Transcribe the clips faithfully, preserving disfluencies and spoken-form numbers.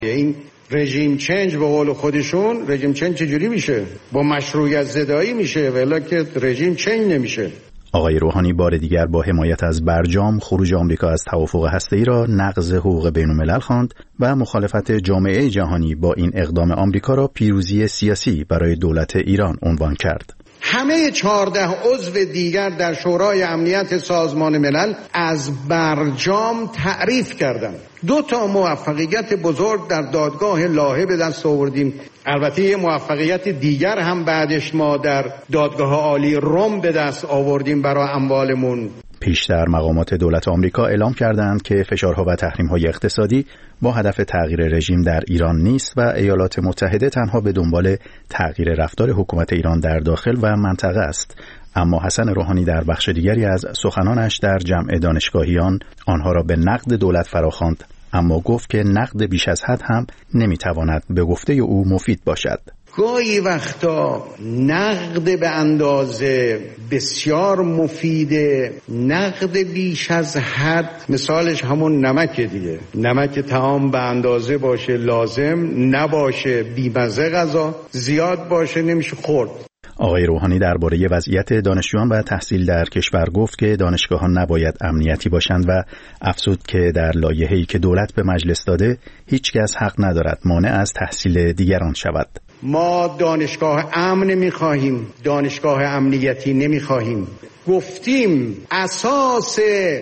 این رژیم چنج به قول خودشون، رژیم چنج چجوری میشه؟ با مشروعیت زدایی میشه، ولی که رژیم چنج نمیشه. آقای روحانی بار دیگر با حمایت از برجام خروج آمریکا از توافق هسته‌ای را نقض حقوق بین‌الملل خواند و مخالفت جامعه جهانی با این اقدام آمریکا را پیروزی سیاسی برای دولت ایران عنوان کرد. همه چهارده عضو دیگر در شورای امنیت سازمان ملل از برجام تعریف کردند. دو تا موفقیت بزرگ در دادگاه لاهه به دست آوردیم. البته یه موفقیت دیگر هم بعدش ما در دادگاه عالی روم به دست آوردیم برای اموالمون. پیشتر مقامات دولت آمریکا اعلام کردند که فشارها و تحریم‌های اقتصادی با هدف تغییر رژیم در ایران نیست و ایالات متحده تنها به دنبال تغییر رفتار حکومت ایران در داخل و منطقه است. اما حسن روحانی در بخش دیگری از سخنانش در جمع دانشگاهیان آنها را به نقد دولت فراخواند، اما گفت که نقد بیش از حد هم نمیتواند به گفته او مفید باشد. گاهی وقتا نقد به اندازه بسیار مفیده، نقد بیش از حد مثالش همون نمک دیگه. نمک طعام به اندازه باشه لازم، نباشه بی‌مزه غذا، زیاد باشه نمیشه خورد. آقای روحانی درباره وضعیت دانشجویان و تحصیل در کشور گفت که دانشگاهان نباید امنیتی باشند و افزود که در لایحه‌ای که دولت به مجلس داده هیچ کس حق ندارد مانع از تحصیل دیگران شود. ما دانشگاه امن می‌خواهیم، دانشگاه امنیتی نمی‌خواهیم. گفتیم اساس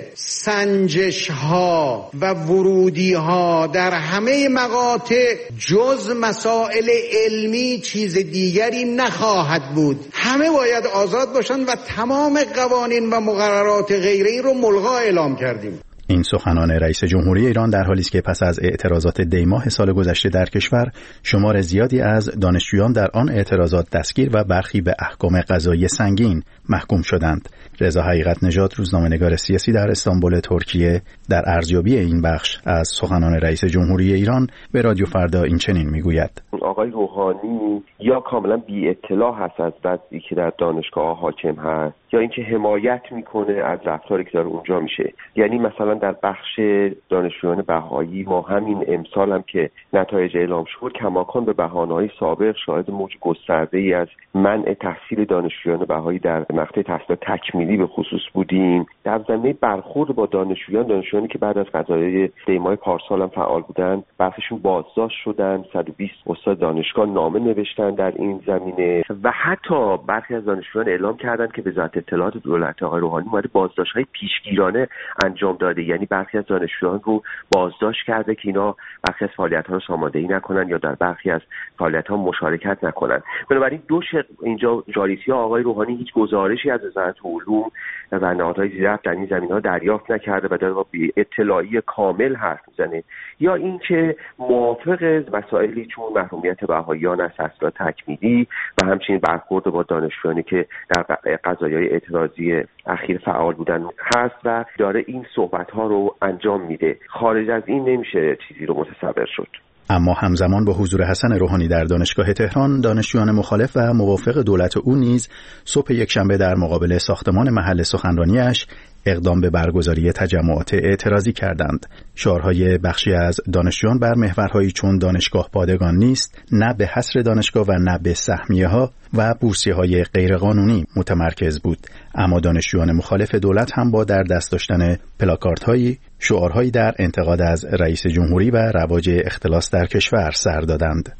سنجش ها و ورودی ها در همه مقاطع جز مسائل علمی چیز دیگری نخواهد بود. همه باید آزاد باشند و تمام قوانین و مقررات غیره رو ملغا اعلام کردیم. این سخنان رئیس جمهوری ایران در حالی است که پس از اعتراضات دی‌ماه سال گذشته در کشور شمار زیادی از دانشجویان در آن اعتراضات دستگیر و برخی به احکام قضایی سنگین محکوم شدند. رضا حقیقت نژاد روزنامه‌نگار سیاسی در استانبول ترکیه در ارزیابی این بخش از سخنان رئیس جمهوری ایران به رادیو فردا این چنین میگوید: آقای روحانی یا کاملا بی اطلاع هست از وضعی که در دانشگاه حاکم هست، یا اینکه حمایت میکنه از رفتاری که داره اونجا میشه. یعنی مثلا در بخش دانشجویان بهایی ما همین امسال هم که نتایج اعلام شد کماکان به بهانه‌های سابق شاهد موج گسترده‌ای از منع تحصیل دانشجویان بهایی در مقطع تحصیل تکمیلی به خصوص بودیم. در زمینه برخورد با دانشجویان دانشجویانی که بعد از قضایای دی‌ماه پارسال هم فعال بودن برخیشون بازداشت شدن، صد و بیست استاد دانشگاه نامه نوشتن در این زمینه و حتی برخی از دانشجویان اعلام کردند که وزارت اطلاعات دولت آقای روحانی اومده بازداشت‌های پیشگیرانه انجام داده، یعنی برخی از دانشجویان رو بازداشت کرده که اینا برخی از فعالیت‌ها رو ساماندهی نکنن یا در برخی از فعالیت‌ها مشارکت نکنن. بنابراین دو شق اینجا جاریسی آقای روحانی هیچ گزارشی از وزارت علوم و نهادهای زیررفت در این زمینه‌ها دریافت نکرده و در واقع اطلاعی کامل حرف میزنه، یا اینکه موافق مسائلی چون محرومیت بهائیان از تحصیلات تکمیلی و همچنین برخورد با دانشجویانی که در قضایای اعتراضی اخیر فعال بودن هست و داره این صحبت‌ها رو انجام میده. خارج از این نمیشه چیزی رو متصور شد. اما همزمان با حضور حسن روحانی در دانشگاه تهران، دانشجویان مخالف و موافق دولت او نیز صبح یکشنبه در مقابل ساختمان محل سخنرانیش اقدام به برگزاری تجمعات اعتراضی کردند. شعارهای بخشی از دانشجویان بر محورهایی چون دانشگاه پادگان نیست، نه به حصر دانشگاه و نه به سهمیه‌ها و بورسیه‌های غیرقانونی متمرکز بود. اما دانشجویان مخالف دولت هم با در دست داشتن پلاکاردهایی، شعارهایی در انتقاد از رئیس جمهوری و رواج اختلاس در کشور سر دادند.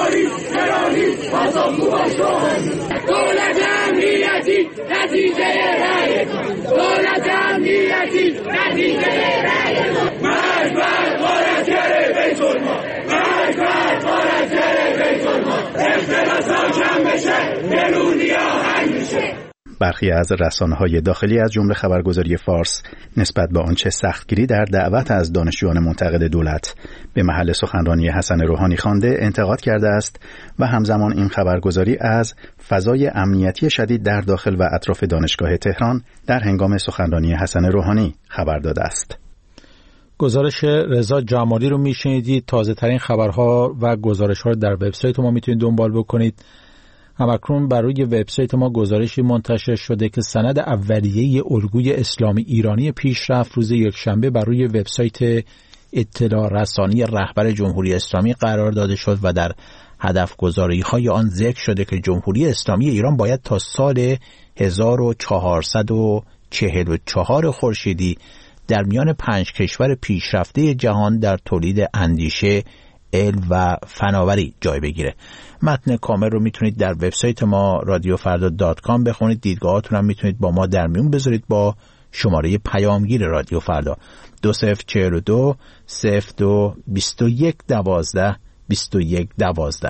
دولت امنیتی نتیجه رأی دولت امنیتی نتیجه رأی مرگ بر غارتگر بیت المال، مرگ بر غارتگر بیت المال، اختلاسا کم بشه نمونیا حل میشه. برخی از رسانه‌های داخلی از جمله خبرگزاری فارس نسبت به آنچه سختگیری در دعوت از دانشجویان منتقد دولت به محل سخنرانی حسن روحانی خوانده انتقاد کرده است و همزمان این خبرگزاری از فضای امنیتی شدید در داخل و اطراف دانشگاه تهران در هنگام سخنرانی حسن روحانی خبر داده است. گزارش رضا جمالی رو میشنیدید. تازه ترین خبرها و گزارش‌ها رو در وبسایت ما میتونید دنبال بکنید. همکنون بر روی وبسایت ما گزارشی منتشر شده که سند اولیه الگوی اسلامی ایرانی پیشرفت روز یکشنبه بر روی وبسایت اطلاع رسانی رهبر جمهوری اسلامی قرار داده شد و در هدف گذاری های آن ذکر شده که جمهوری اسلامی ایران باید تا سال هزار و چهارصد و چهل و چهار خورشیدی در میان پنج کشور پیشرفته جهان در تولید اندیشه، علم و فناوری جای بگیره. متن کامل رو میتونید در وبسایت ما رادیو فردا دات کام بخونید. دیدگاهاتون هم میتونید با ما در میون بذارید با شماره پیامگیر رادیو فردا دو صفر چهل و دو صفر دو بیست و یک دوازده بیست و یک دوازده.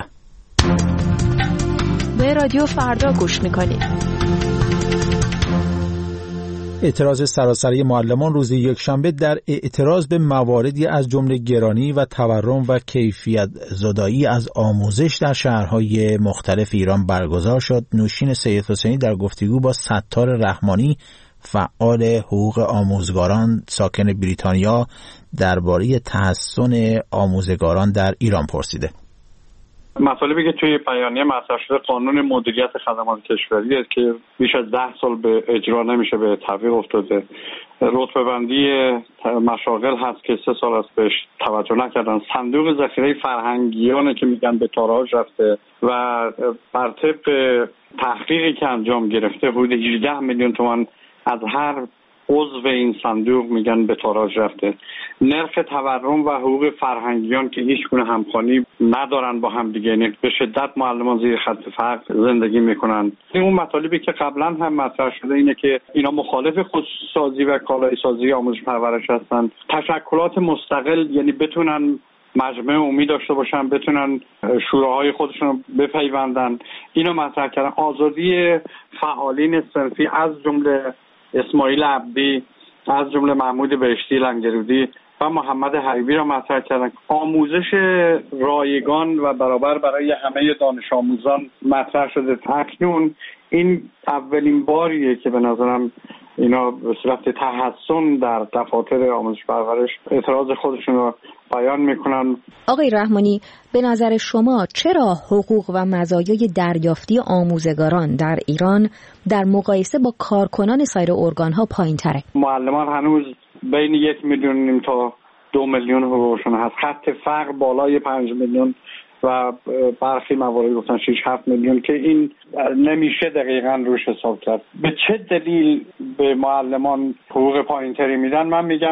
به رادیو فردا گوش میکنید. اعتراض سراسری معلمان روز یکشنبه در اعتراض به مواردی از جمله گرانی و تورم و کیفیت زدایی از آموزش در شهرهای مختلف ایران برگزار شد. نوشین سید حسینی در گفتگو با ستار رحمانی فعال حقوق آموزگاران ساکن بریتانیا درباره تحسن آموزگاران در ایران پرسیده. مطالبی که توی بیانیه مطرح شده قانون مدیریت خدمات کشوریه که بیش از ده سال به اجرا نمیشه، به تعویق افتاده. رتبه بندی مشاغل هست که سه سال است بهش توجه نکردن. صندوق ذخیره فرهنگیانه که میگن به تاراج رفته و بر طبق تحقیقی که انجام گرفته حدود هجده میلیون تومان از هر عضو این صندوق میگن به تاراج رفته. نرخ تورم و حقوق فرهنگیان که هیچ گونه همخوانی ندارن با هم دیگه، یعنی به شدت معلمان زیر خط فقر زندگی میکنن. اون مطالبی که قبلا هم مطرح شده اینه که اینا مخالف خودسازی و کالایی سازی آموزش پرورش هستن. تشکلات مستقل یعنی بتونن مجمع عمومی داشته باشن، بتونن شوراهای خودشون رو بپیوندن. اینو مطرح کردن. آزادی فعالین صنفی از جمله اسماعیل عبدی، از جمله محمود بهشتی لنگرودی و محمد حبیبی را مطرح کردن. آموزش رایگان و برابر برای همه دانش آموزان مطرح شده. اکنون این اولین باریه که به نظرم اینا به صورت تحسن در دفاتر آموزش پرورش اعتراض خودشون رو بیان میکنن. آقای رحمانی، به نظر شما چرا حقوق و مزایای دریافتی آموزگاران در ایران در مقایسه با کارکنان سایر ارگان‌ها پایین‌تره؟ معلمان هنوز بین یک میلیون تا دو میلیون حقوقشون هست. خط فقر بالای پنج میلیون و برخی موارد گفتن شش هفت میلیون که این نمیشه دقیقاً روش حساب کرد. به چه دلیل به معلمان حقوق پایین‌تری میدن؟ من میگم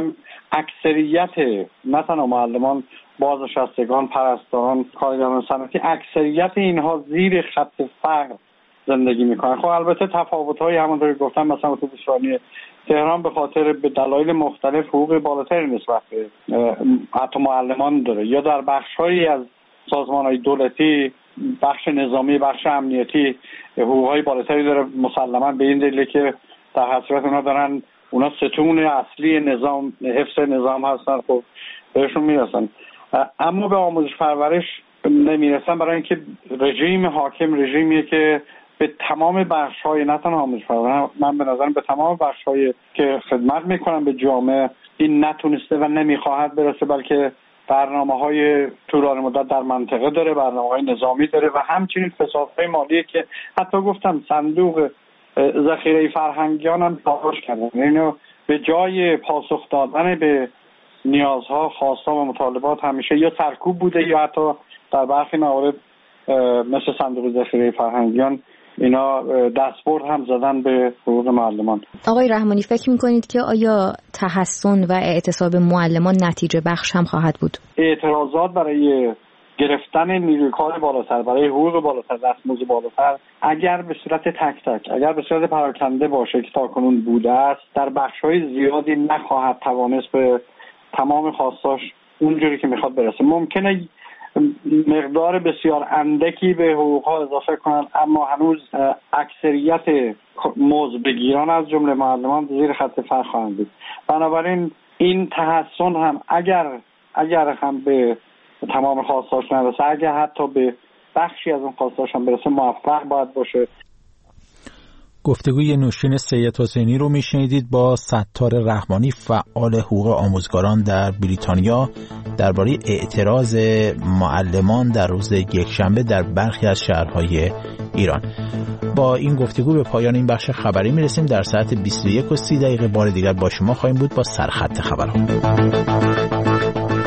اکثریت نه تنها معلمان، بازنشستگان، پرستاران، کارگران صنعتی، اکثریت اینها زیر خط فقر زندگی میکنن. خب البته تفاوت‌های همونطوری گفتم مثلا اتوبوسرانی تهران به خاطر به دلایل مختلف حقوق بالاتری نسبت به حتی معلمان داره، یا در بخش‌هایی از سازمان‌های دولتی، بخش نظامی، بخش امنیتی حقوق‌های بالاتری داره، مسلماً به این دلیل که در حسرت اونا دارن، اونا ستون اصلی نظام، حفظ نظام هستن، خب بهشون میرسن. اما به آموزش پرورش نمیرسن برای اینکه رژیم حاکم رژیمیه که به تمام بخش‌های نه تنها آموزش پرورش، من به نظرم به تمام بخش‌های که خدمت میکنن به جامعه این نتونسته و نمیخواهد برسه، بلکه برنامه‌های طولانی مدت در منطقه داره، برنامه‌های نظامی داره و همچنین فسادهای مالی که حتی گفتم صندوق ذخیره فرهنگیان هم تاراج کردن. اینو به جای پاسخ دادن به نیازها، خواستها و مطالبات همیشه یا سرکوب بوده یا حتی در برخی موارد مثل صندوق ذخیره فرهنگیان اینا دستبرد هم زدن به حقوق معلمان. آقای رحمانی، فکر می‌کنید که آیا تحسن و اعتصاب معلمان نتیجه بخش هم خواهد بود؟ اعتراضات برای گرفتن نیروی کار بالاتر، برای حقوق بالاتر، دستمزد بالاتر، اگر به صورت تک تک، اگر به صورت پراکنده باشه که تاکنون بوده است، در بخش‌های زیادی نخواهد توانست به تمام خواستاش اونجوری که میخواد برسه. ممکنه مقدار بسیار اندکی به حقوقها اضافه کنن، اما هنوز اکثریت مزد بگیران از جمله معلمان زیر خط فقر خواهند بود. بنابراین این تحسن هم اگر اگر هم به تمام خواستاش نرسه، اگر حتی به بخشی از اون خواستاش هم برسه، موفق باید باشه. گفتگوی نوشین سید حسینی رو میشنیدید با ستار رحمانی فعال حقوق آموزگاران در بریتانیا درباره اعتراض معلمان در روز یکشنبه در برخی از شهرهای ایران. با این گفتگو به پایان این بخش خبری میرسیم. در ساعت بیست و یک و سی دقیقه بار دیگر با شما خواهیم بود با سرخط خبرها.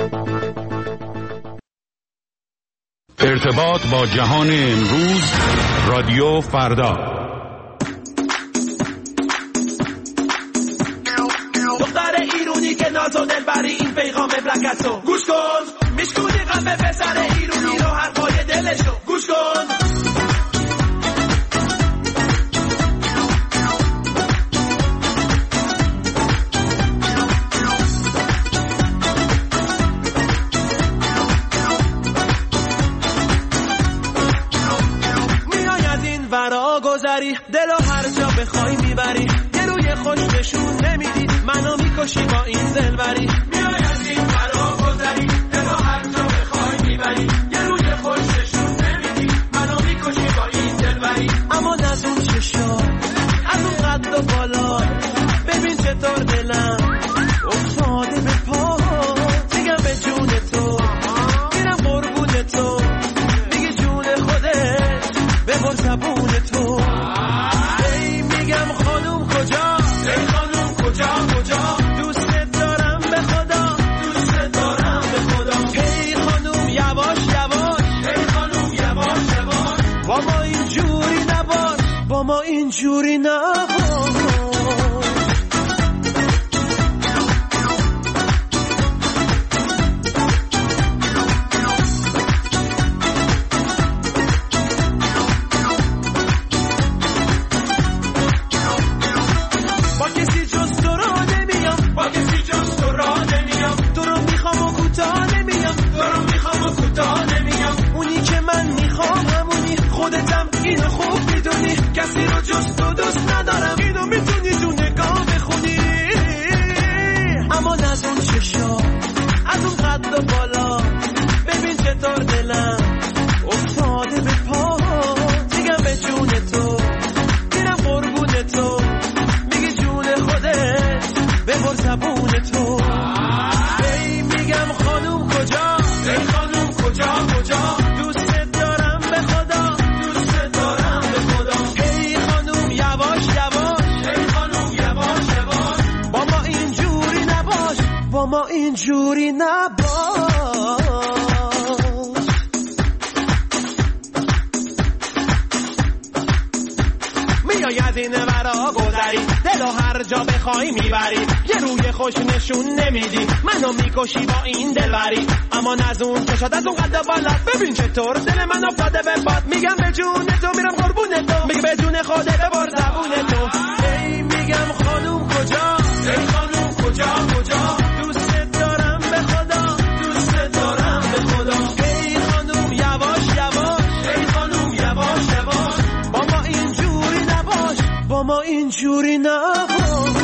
ارتباط با جهان امروز، رادیو فردا. دختر ایرونی که ناز و دلبری، این پیغام مملکتو گوش کن. میشکونی قلب پسر ایرونی رو، حرفای دلشو گوش کن. دلو هر جا بخوای میبری، یه روی خوش نشون نمیدی، منو میکشی با این دلبری. میای از این فرا گذری، دلو هر جا بخوای میبری، یه روی خوش نشون نمیدی، منو میکشی با این دلبری. اما از اون چشا، از اون قد و بالا، ببین چطور دلم افتاده به پا. میگم به جون تو، میرم قربون تو، میگی جون خودت ببر زبون تو. ما اینجوری نباش. با کسی جز تو را نمیام، با کسی جز تو را نمیام، تو رو میخوام و کوتاه نمیام، تو رو میخوام و کوتاه نمیام. اونی که من میخوام همونی، خودتم اینو خوب میدونی، کسی رو جز تو دوست ندارم، اینو میتونی تو نگاه بخونی. اما از اون چشا، از اون قد و بالا، ببین چطور دلم افتاده به پا. میگم به جون تو، میرم قربون تو، میگی جون خودت ببر زبون تو. ای میگم خانوم کجا، ای خانوم کجا کجا، دوست دارم به خدا، دوست دارم به خدا. ای خانوم یواش یواش، ای خانوم یواش یواش، با ما اینجوری نباش، با ما اینجوری نباش. میای از این ورا گذری، دلو هر جا بخوای میبری، یه روی خوش نشون نمیدی، منو میکشی با این دلبری. اما از اون چشات، از اون قد بالا، ببین چطور دل من افتاده به باد. میگم به جون تو، میرم قربون تو، میگه به جون خودت ببر زبون تو. ای میگم خانوم کجا، ای خانوم کجا کجا، دوست دارم به خدا، دوست دارم به خدا. ای خانوم یواش یواش، ای خانوم یواش یواش، با ما اینجوری نباش، با ما اینجوری نباش.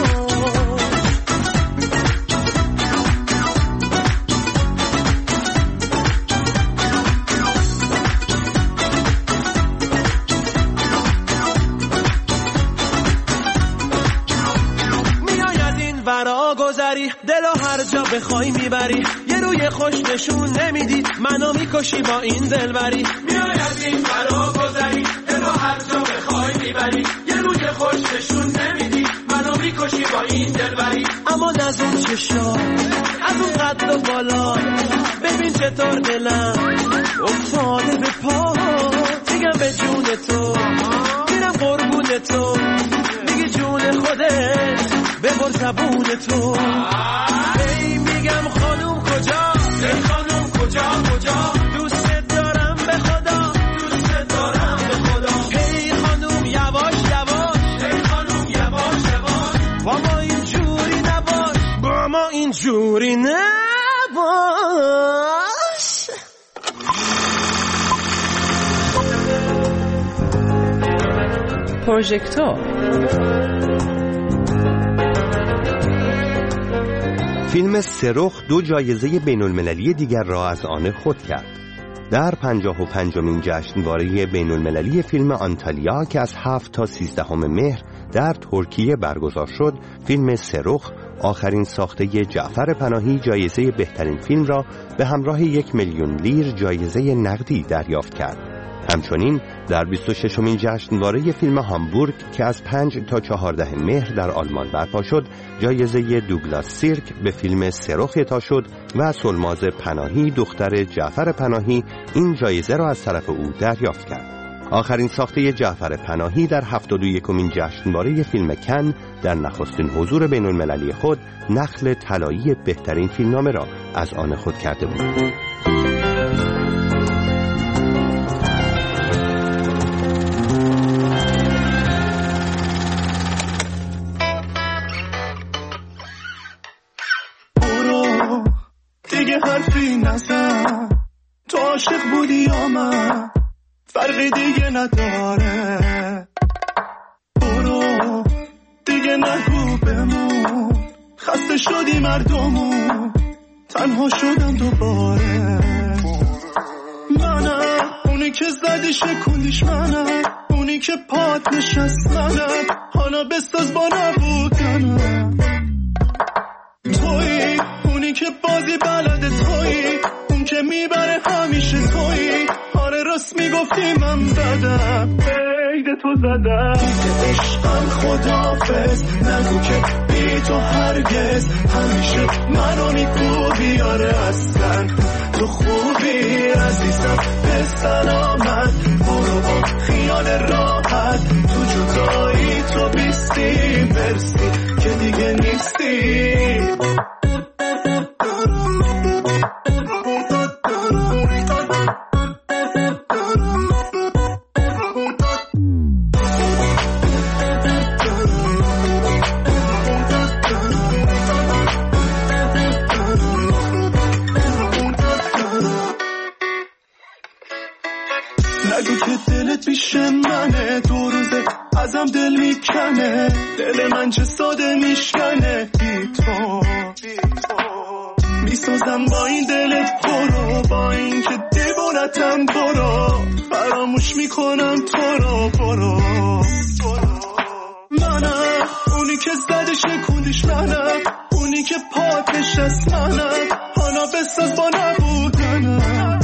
ورا گذری، دلو هر جا بخوای میبری، یه روی خوش نشون نمیدی، منو میکشی با این دلبری. میای از این ورا گذری، دلو هر جا بخوای میبری، یه روی خوش نشون نمیدی، منو میکشی با این دلبری. اما از اون چشا، از اون قد و بالا، ببین چطور دلم افتاده به پا. میگم به جون تو، میرم قربون تو، میگی جون خودت ببر زبون تو. ای میگم خانوم کجا، ای خانوم کجا کجا، دوست دارم به خدا، دوست دارم به خدا. ای خانوم یواش یواش، ای خانوم یواش یواش، با ما اینجوری نباش، با ما اینجوری نباش. پروژکتور فیلم سرخ دو جایزه بین المللی دیگر را از آن خود کرد. در پنجاه و پنجمین جشنواره بین المللی فیلم آنتالیا که از هفت تا سیزدهم مهر در ترکیه برگزار شد، فیلم سرخ آخرین ساخته جعفر پناهی جایزه بهترین فیلم را به همراه یک میلیون لیر جایزه نقدی دریافت کرد. همچنین در بیست و ششمین جشنواره فیلم هامبورگ که از پنج تا چهارده مهر در آلمان برپا شد، جایزه دوگلاس سیرک به فیلم سرخ اعطا شد و سلماز پناهی دختر جعفر پناهی این جایزه را از طرف او دریافت کرد. آخرین ساخته جعفر پناهی در هفتاد و یکمین جشنواره فیلم کن در نخستین حضور بین المللی خود نخل طلایی بهترین فیلمنامه را از آن خود کرده بود. برو دیگه حرفی نزن، تو عاشق بودی یا من، فرقی دیگه نداره. برو دیگه نگو بمون، خسته شدی مردمون، تنها شدم دوباره. منم اونی که زدی شکوندیش، منم اونی که پات نشست، منم حالا بساز با نبودنم. تویی اونی که بازی بلده، تویی اون که میبره همیشه، تویی آره راست میگفتی من بدم، عید تو زدم. دیگه عشقم خدافظ، نگو که بی تو هرگز، همیشه منو میکوبی آره اصلا تو خوبی عزیزم، به سلامت برو با خیال راحت، تو جدایی تو بیستی برسی که دیگه نیستی. نگو که دلت بیش منه، دو روزه ازم دل میکنه، دل من چه ساده میشکنه بی تو. میسازم با این دلت برو، با این که دیوانتم برو، فراموش میکنم تو رو برو. منم اونی که زدی شکوندیش، منم اونی که پات نشست، منم حالا بساز با نبودنم.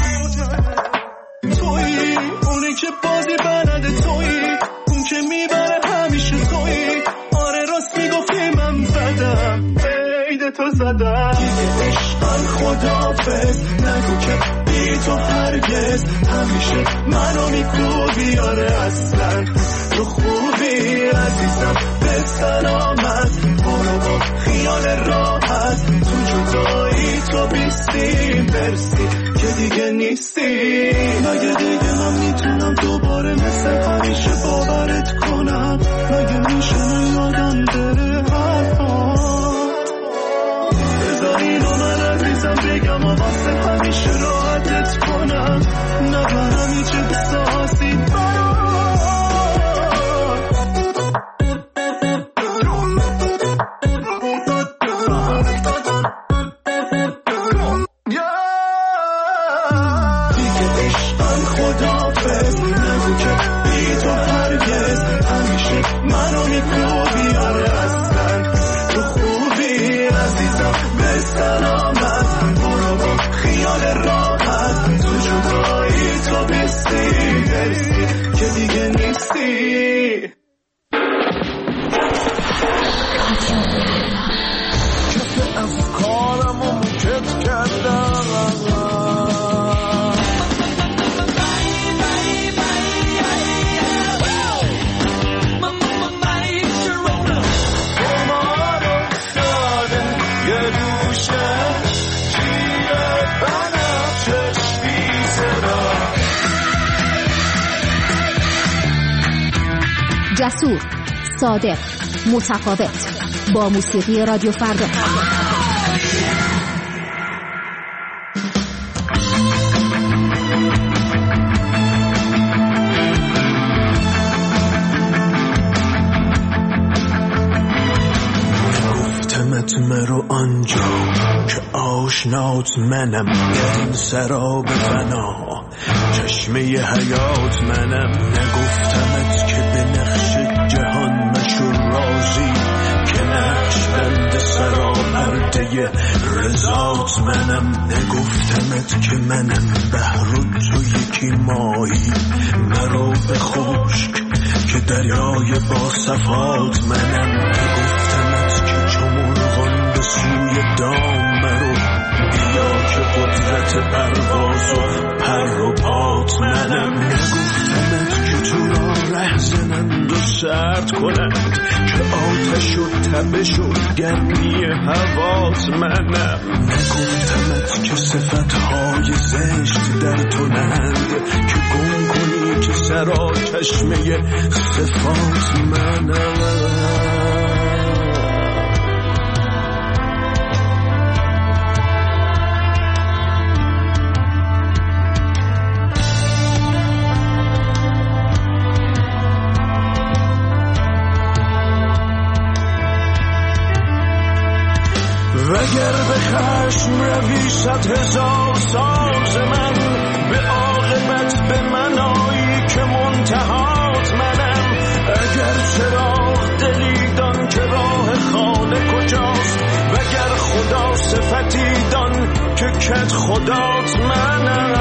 تویی اونی که بازی بلده، تویی اون که میبره همیشه، تویی آره راست میگفتی من بدم، عید تو زدم. دیگه عشقم خدافظ، نگو که بی تو هرگز، همیشه منو میکوبی آره اصلا تو خوبی عزیزم، به سلامت برو با خیال راحت، تو جدایی تو بیستی برسی که دیگه نیستی. مگه دیگه من میتونم دوباره مثل همیشه باورت کنم، مگه میشه یادم بره حرفات، بذار اینو من عزیزم بگم و واسه همیشه راحتت کنم، نبرم هیچ احساسی منو میکوبی آره اصلا تو خوبی عزیزم، به سلامت برو با خیال راحت، تو جدایی تو بیستی برسی که دیگه نیستی. کف افکارمو مکت کردم، جسور، صادق، متفاوت، با موسیقی رادیو فردا. گفتمت مرو آنجا که آشنات منم، در این سراب فنا چشمه حیات منم. نگفتمت که به نقش جهان مشو رازی، که نقش بند سرا پرده رضات منم. نگفتمت که منم بحر و تو یکی ماهی، آب خشک که دریای با صفات منم. نگفتمت که چو مرغان به سوی دام مرو، بیا که قدرت پرواز و پر و پات منم. نگفتمت که تو را ره زنند و سرد کنند، که آتش و تبش و گرمی هوات منم. نگفتمت که صفتهای زشت در تو نند، که گم کنی که سرا چشمه صفات منم. وگر به خشم روی صد هزار ساز من، به عاقبت به من آیی که منتهات منم. اگر چراغ دلی دان که راه خانه کجاست، وگر خدا صفتی دان که کت خدات منم.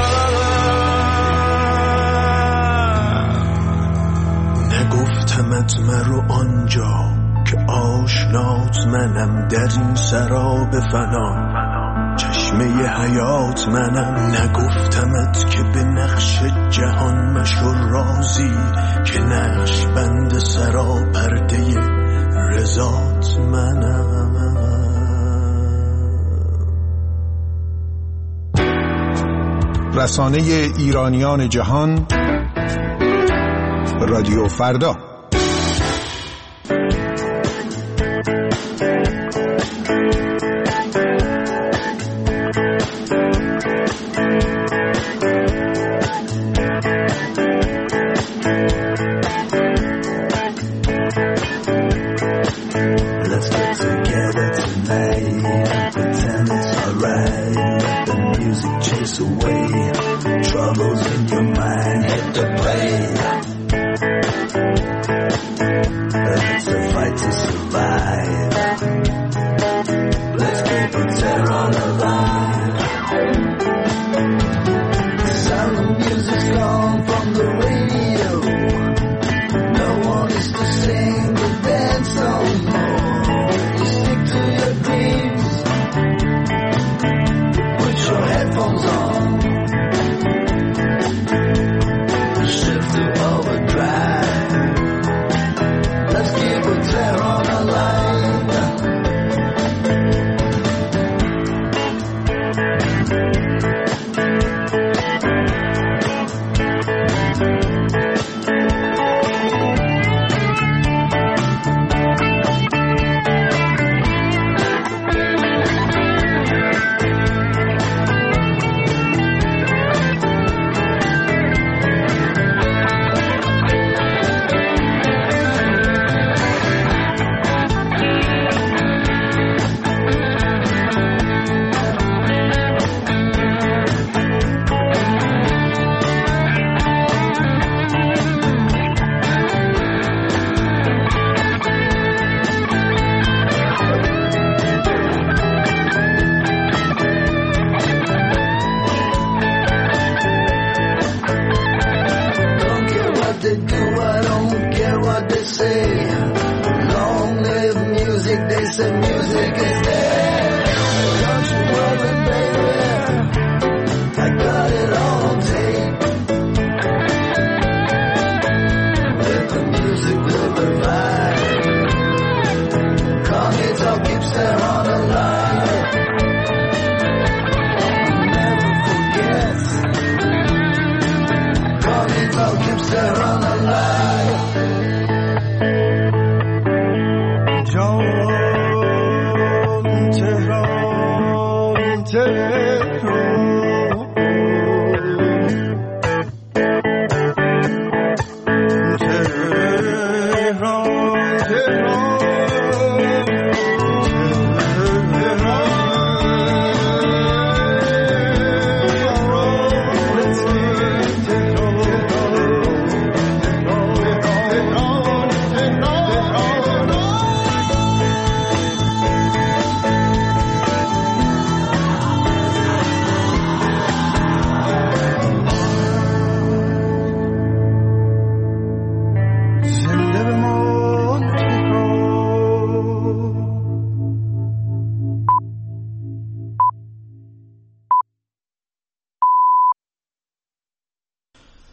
نگفتمت مرو آنجا که آشنات منم، در این سراب فنا چشمه حیات منم. نگفتمت که به نقش جهان مشو رازی، که نقش بند سرا پرده رضات منم. رسانه ایرانیان جهان، رادیو فردا.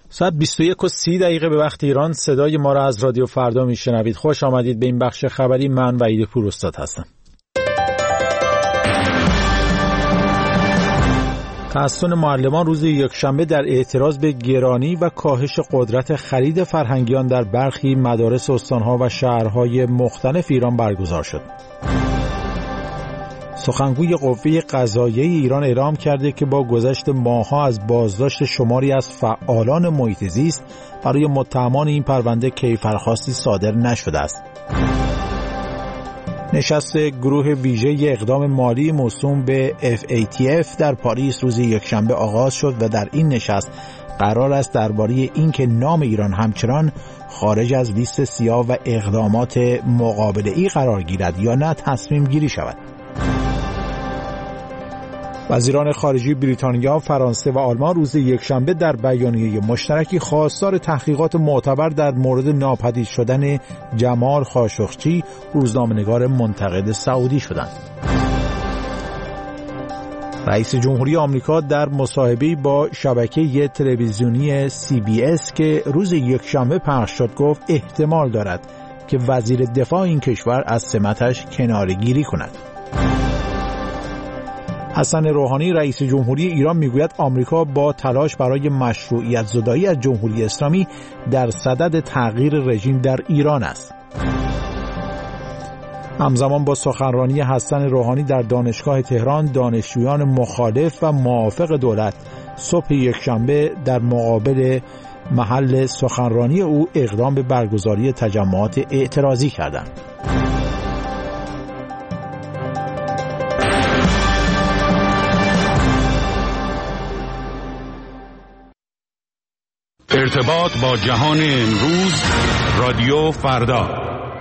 ساعت بیست و یک و سی دقیقه به وقت ایران. صدای ما را از رادیو فردا میشنوید. خوش آمدید به این بخش خبری. من وحید پوراستاد هستم. تحسن معلمان روز یکشنبه در اعتراض به گرانی و کاهش قدرت خرید فرهنگیان در برخی مدارس استانها و شهرهای مختلف ایران برگزار شد. سخنگوی قوه قضاییه ایران اعلام کرده که با گذشت ماه‌ها از بازداشت شماری از فعالان محیط زیست برای متهمان این پرونده کیفرخواستی صادر نشده است. نشست گروه ویژه اقدام مالی موسوم به اف ای تی اف در پاریس روز یکشنبه آغاز شد و در این نشست قرار است درباره اینکه نام ایران همچنان خارج از لیست سیاه و اقدامات مقابله‌ای قرار گیرد یا نه تصمیم گیری شود. وزیران خارجه بریتانیا، فرانسه و آلمان روز یکشنبه در بیانیه مشترکی خواستار تحقیقات معتبر در مورد ناپدید شدن جمال خاشقچی، روزنامه‌نگار منتقد سعودی شدند. رئیس جمهوری آمریکا در مصاحبه‌ای با شبکه تلویزیونی سی بی اس که روز یکشنبه پخش شد گفت احتمال دارد که وزیر دفاع این کشور از سمتش کناره‌گیری کند. حسن روحانی رئیس جمهوری ایران میگوید آمریکا با تلاش برای مشروعیت زدایی از جمهوری اسلامی در صدد تغییر رژیم در ایران است. همزمان با سخنرانی حسن روحانی در دانشگاه تهران، دانشجویان مخالف و موافق دولت صبح یکشنبه در مقابل محل سخنرانی او اقدام به برگزاری تجمعات اعتراضی کردند. ارتباط با جهان امروز، رادیو فردا.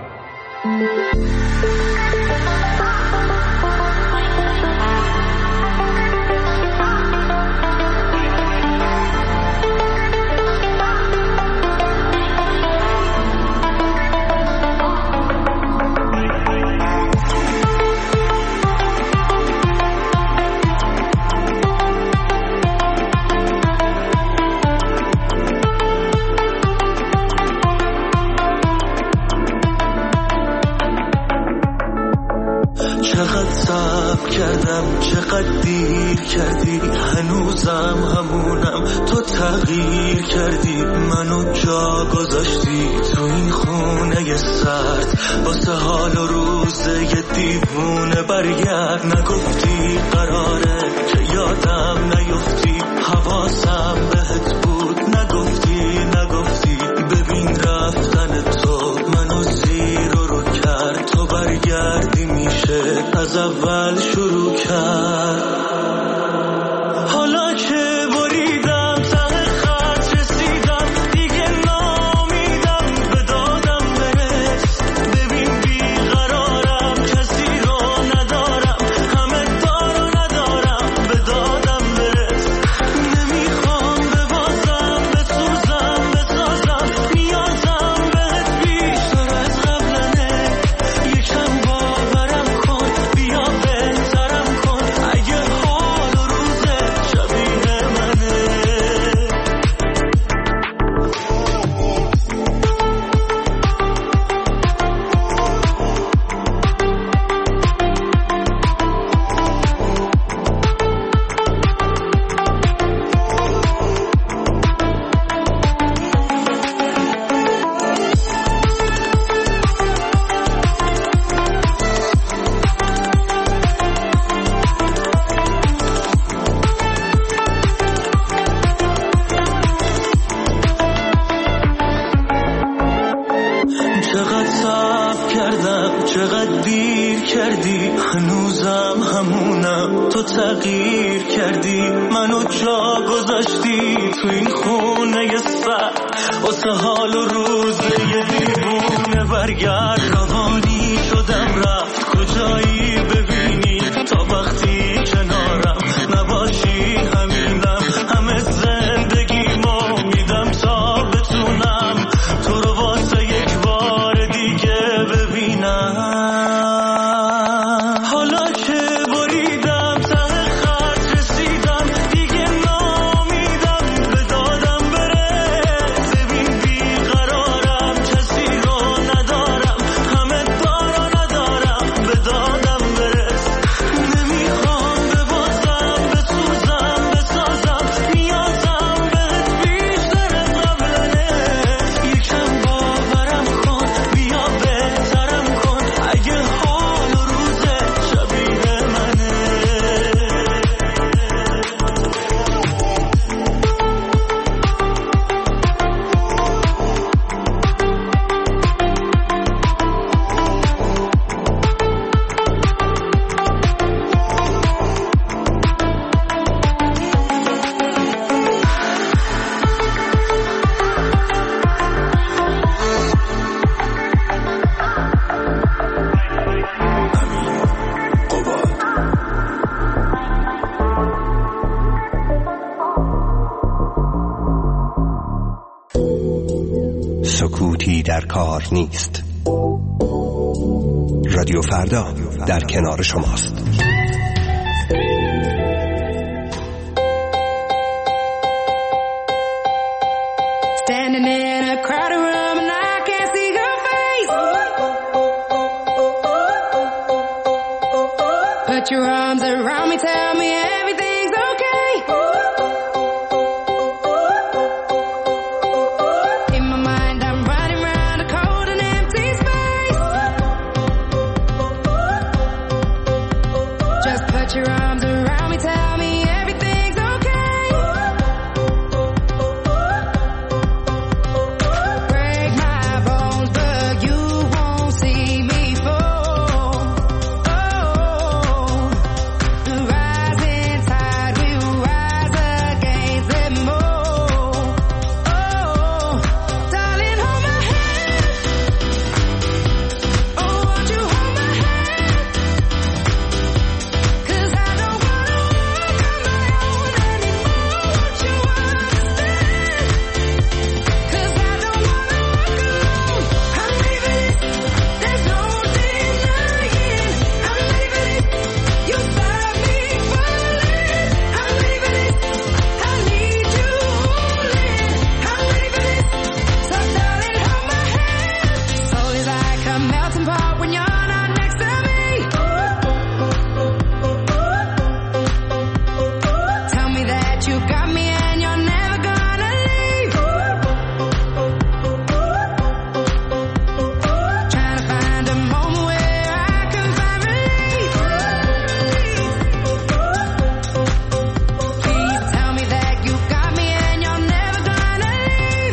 چقدر دیر کردی، هنوزم همونم، تو تغییر کردی، منو جا گذاشتی تو این خونه سرد، واسه حال و روزه یه دیوونه برگرد. نگفتی قراره که یادم نیفتی، حواسم بهت بود، نگفتی نگفتی ببین رفتن تو منو زیر و رو کرد، تو برگردی میشه از اول شروع کرد. حالا که بریدم ته خط رسیدم، دیگه نامیدم به دادم برس. ببین بیقرارم، کسی رو ندارم، همه دار و ندارم، به دادم برس. نمیخوام ببازم، بسوزم، بسازم، نیازم بهت بیشتر از قبلنه. یکم باورم کن، بیا بهترم کن، اگه حال و روزه شبیه منه. چقدر صبر کردم، چقدر دیر کردی، هنوزم همونم، تو تغییر کردی، منو جا گذاشتی تو این خونه سرد، واسه حال و روزه یه دیوونه برگرد. روانی شدم رفت کجایی ببینی، تا وقتی کنارم نباشی همینم، همه زندگیمو میدم تا بتونم تو رو واسه یک بار دیگه ببینم. حالا که بریدم ته خط رسیدم، دیگه نامیدم به دادم برس. سکوتی در کار نیست. رادیو فردا در کنار شماست. Standing in a crowded room and I can't see your face. Put your arms around me, tell me everything's okay. In my mind I'm running around a cold and empty space. Just put your arms around me, tell me everything's okay. Break my bones, but you won't see me fall. Oh, the rising tide will rise against them all. Oh, darling, hold my hand. Oh, won't you hold my hand? 'Cause I don't wanna walk on my own anymore. Won't you understand? 'Cause I don't wanna walk alone. I'm leaving it, there's no denying. I'm leaving it, you stop me falling. I'm leaving it, I need you holding. I'm leaving it, so darling, hold my hand. Soul is like a melting pot when you're not next to me. Tell me that you got me and you're never gonna leave. Trying to find a moment where I can find relief. Please tell me that you got me and you're never gonna leave.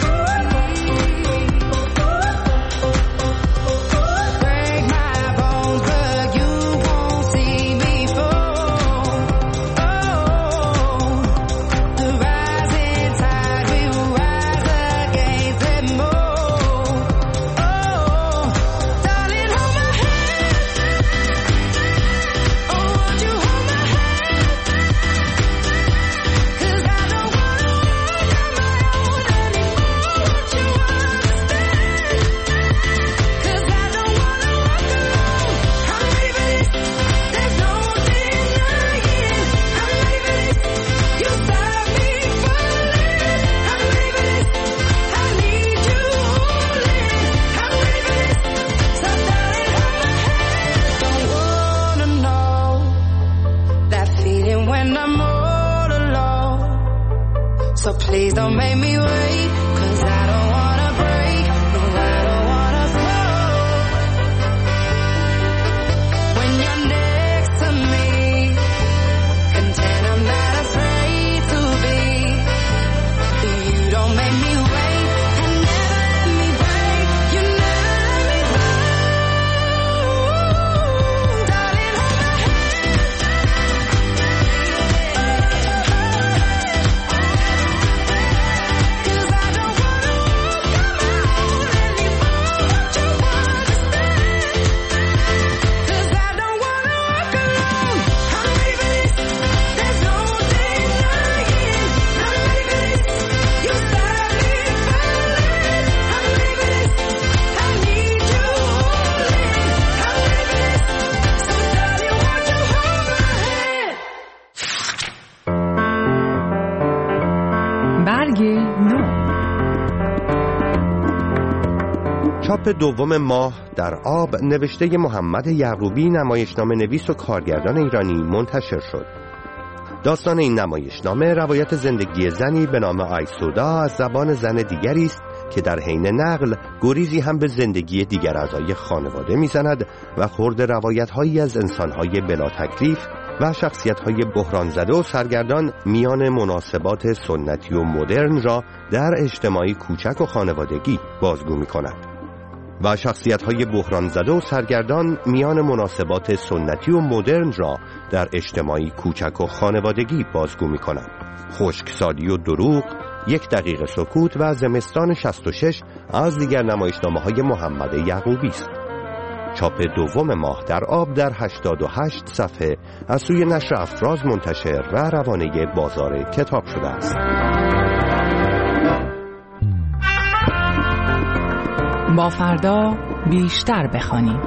Break my bones, but you won't see me fall. Oh, the rising tide will rise against them all. Oh, darling, hold my hand. Oh, won't you hold my hand? 'Cause I don't wanna walk on my own anymore. Won't you understand? 'Cause I don't wanna walk alone. I'm leaving it, there's no denying. I'm leaving it, you stop me falling. I'm leaving it, I need you holding. I'm leaving it, so darling, hold my hand. Don't wanna know that feeling when I'm all alone. So please don't make me wait, 'cause I don't wanna break, no, I don't wanna fall. When you're next to me, content I'm not afraid to be. You don't make me wait, and never let me break. You never let me fall. Darling, hold my hand. 'Cause I don't wanna walk on my own anymore. Won't you understand? 'Cause I don't wanna walk alone. I'm leaving it, there's no denying. I'm leaving it, you stop me falling. I'm leaving it, I need you holding. I'm leaving it, so darling, won't you hold my hand? برگ نو. چاپ دوم ماه در آب نوشته محمد یعقوبی، نمایشنامه نویس و کارگردان ایرانی، منتشر شد. داستان این نمایشنامه روایت زندگی زنی به نام آیسودا از زبان زن دیگری است که در حین نقل گریزی هم به زندگی دیگر اعضای خانواده می‌زند و خورد روایت‌هایی از انسان‌های بلا تکلیف و شخصیت‌های بحران زده و سرگردان میان مناسبات سنتی و مدرن را در اجتماعی کوچک و خانوادگی بازگو می‌کند. و شخصیت‌های بحران زده و سرگردان میان مناسبات سنتی و مدرن را در اجتماعی کوچک و خانوادگی بازگو می‌کنند. خشکسالی و دروغ، یک دقیقه سکوت و زمستان شصت و شش از دیگر نمایشنامه‌های محمد یعقوبی است. چاپ دوم ماه در آب در هشتاد و هشت صفحه از سوی نشر افراز منتشر و روانه بازار کتاب شده است. با فردا بیشتر بخوانیم.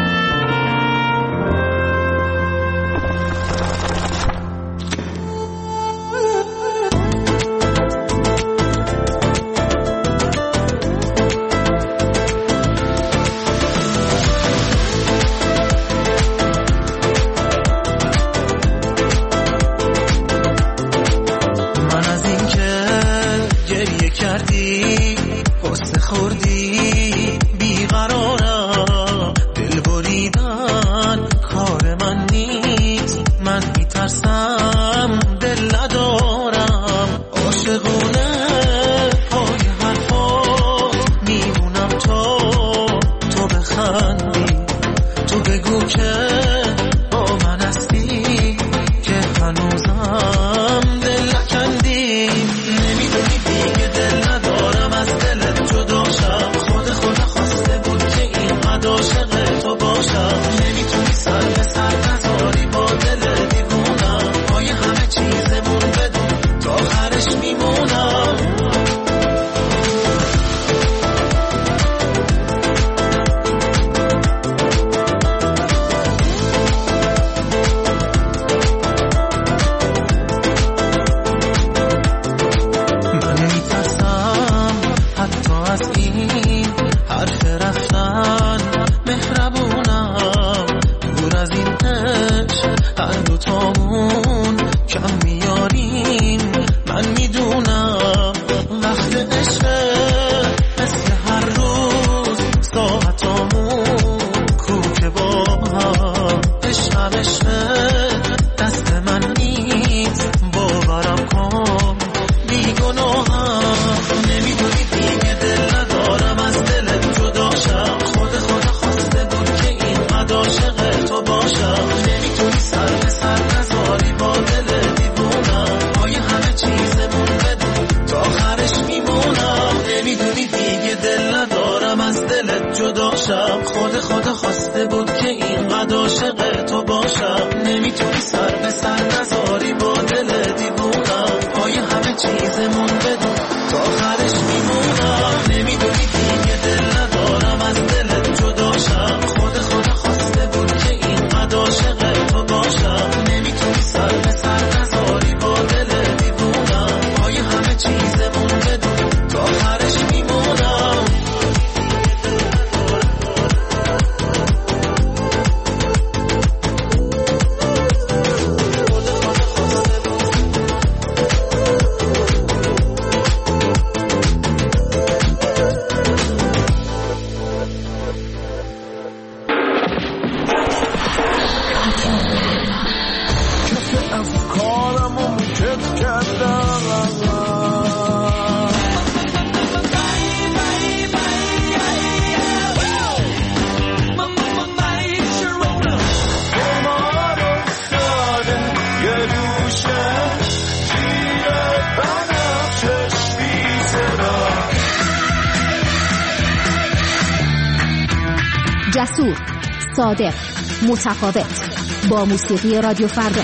جسور، صادق، متفاوت، با موسیقی رادیو فردا.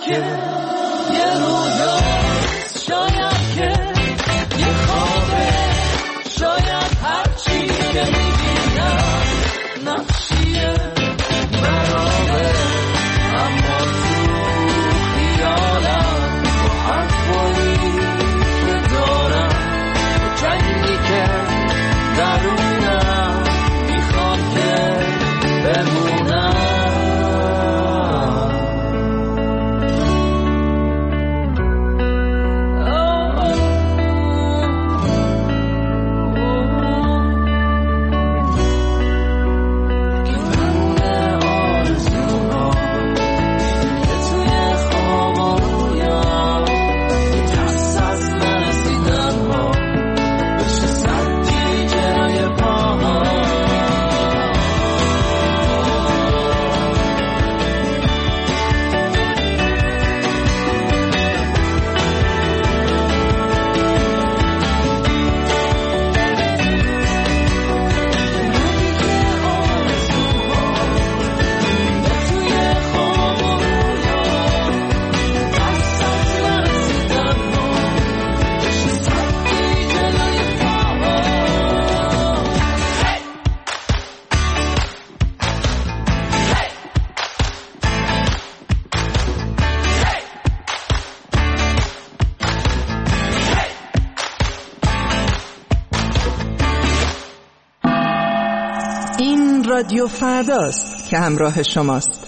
که یه رویاست، شاید که یه خوابه، شاید هرچی که میبینم نقشیه برابه، اما تو خیالم با حرفایی که دارم جنگی که درونم میخوام که بمونم. رادیو فرداست که همراه شماست.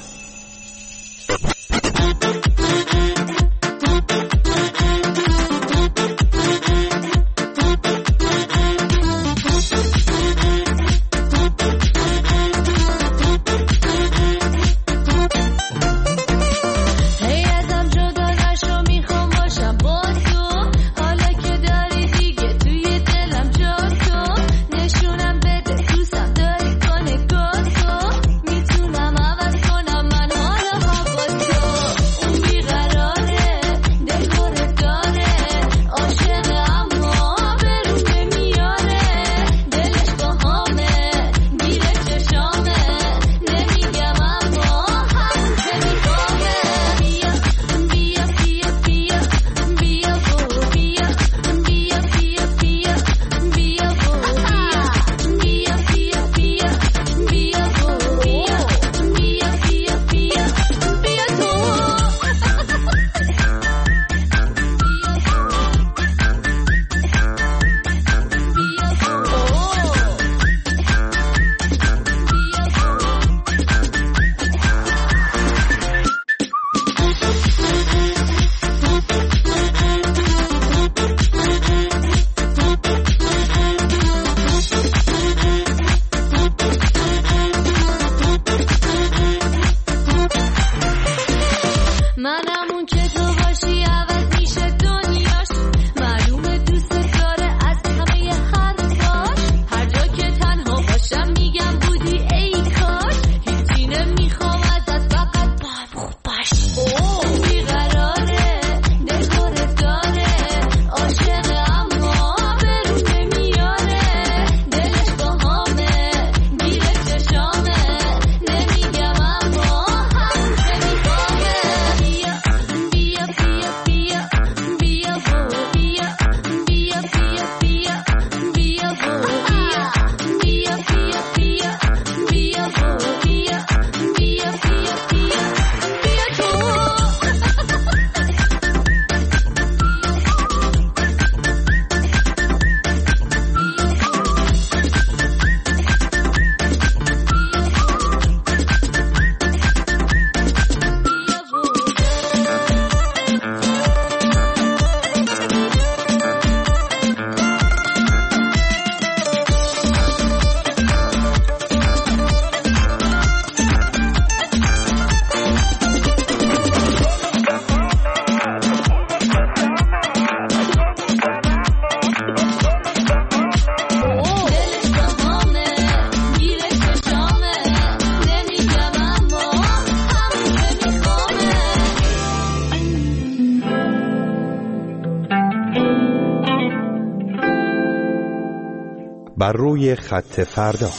بر روی خط فردا.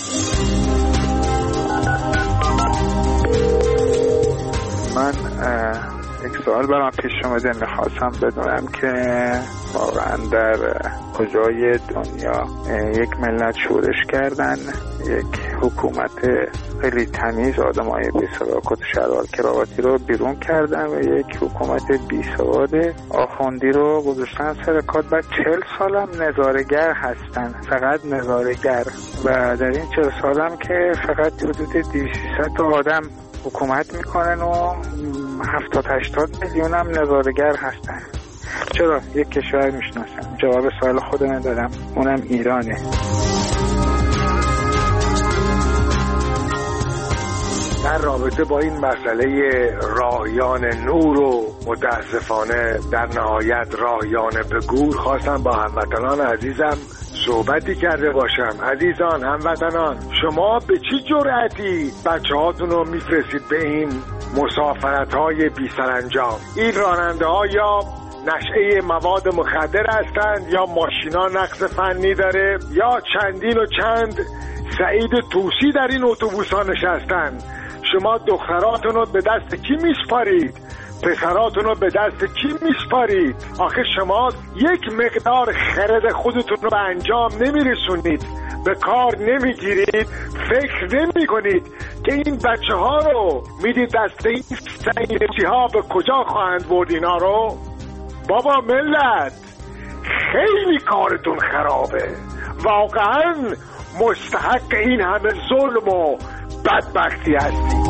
من یک سوال برام پیش اومده، میخواستم بدونم که واقعا در کجای دنیا یک ملت شورش کردن، یک حکومت خیلی تمیز آدمای بی‌سواد شلوار کراواتی رو بیرون کردن و یک حکومت بی‌سواد آخوندی رو گذاشتن سر کار. بعد چهل سالم نظاره‌گر هستن، فقط نظاره‌گر، و در این چهل سالم که فقط حدود دویست تا آدم حکومت میکنن و هفتاد هشتاد میلیون هم نظاره‌گر هستن. چرا یک کشور میشناسن؟ جواب سوال خودم دادم، اونم ایرانه. در رابطه با این مسئله راهیان نور و متاسفانه در نهایت راهیان به گور خواستم با هموطنان عزیزم صحبتی کرده باشم. عزیزان، هموطنان، شما به چی جرأتی بچه هاتون رو میفرستید به این مسافرت های بی سرانجام؟ این راننده ها یا نشعه مواد مخدر هستند یا ماشینا نقص فنی داره یا چندین و چند سعید توسی در این اتوبوس ها نشستند. شما دختراتون رو به دست کی میسپارید؟ پسراتون رو به دست کی میسپارید؟ آخه شما یک مقدار خرد خودتون رو به انجام نمیرسونید، به کار نمیگیرید، فکر نمی کنید که این بچه ها رو میدید دست این سعیدی ها به کجا خواهند برد اینا رو؟ بابا ملت، خیلی کارتون خرابه، واقعا مستحق این همه ظلم و بدبختی هستی.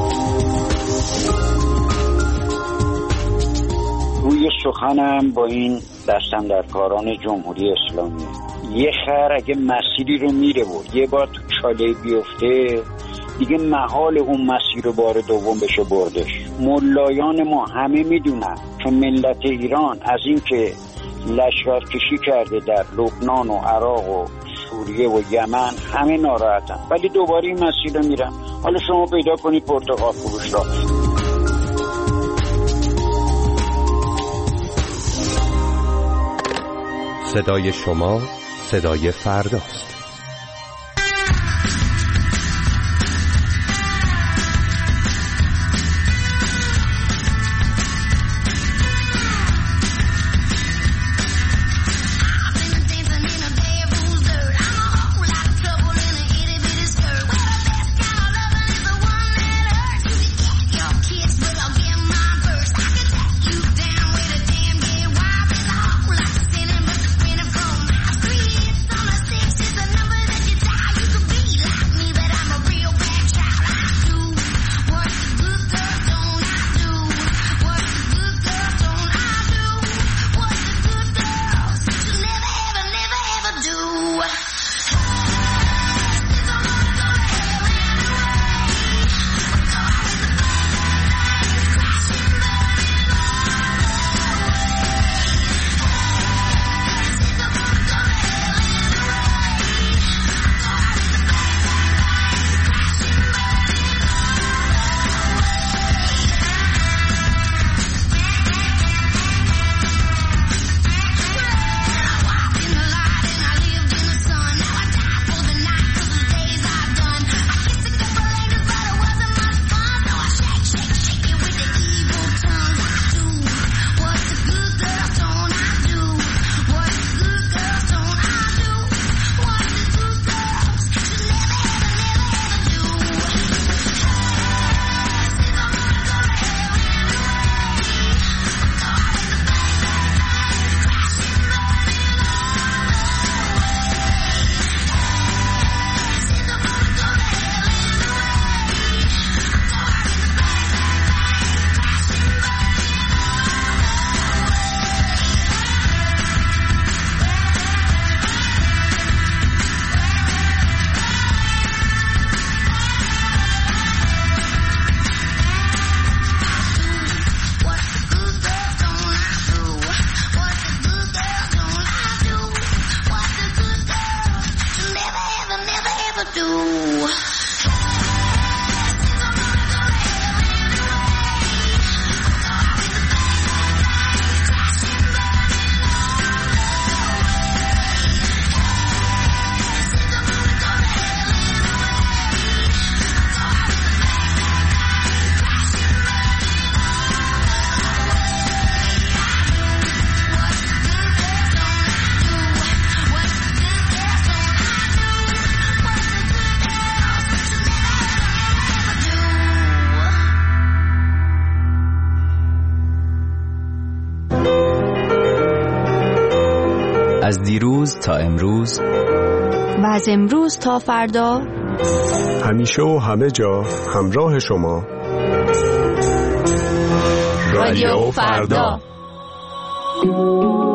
روی سخنم با این دستاندرکاران جمهوری اسلامی، یه خر اگه مسیری رو میره و یه بار تو چاله بیفته دیگه محال اون مسیر رو بار دوم بشه بردش. ملایان ما همه میدونن که ملت ایران از این که لشکرکشی کرده در لبنان و عراق و سوریه و یمن همه ناراحتن، ولی دوباره این مسیر رو میرن. حالا شما پیدا کنید پرتقال فروش را. صدای شما صدای فرداست. دیروز تا امروز و از امروز تا فردا همیشه و همه جا همراه شما رادیو فردا.